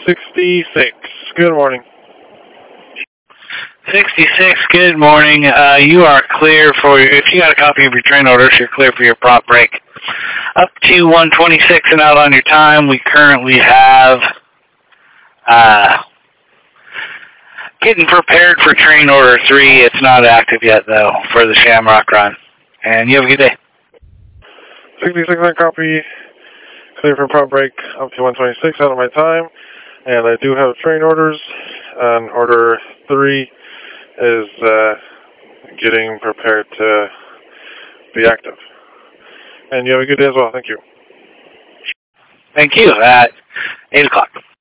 66. Good morning. 66, good morning. You are clear for, if you got a copy of your train orders, you're clear for your prop break. Up to 126 and out on your time. We currently have getting prepared for train order 3. It's not active yet, though, for the Shamrock run. And you have a good day. 66 on copy. Clear for prop break. Up to 126 out of my time. And I do have train orders. And order 3 is getting prepared to be active. And you have a good day as well. Thank you. Thank you. At 8 o'clock.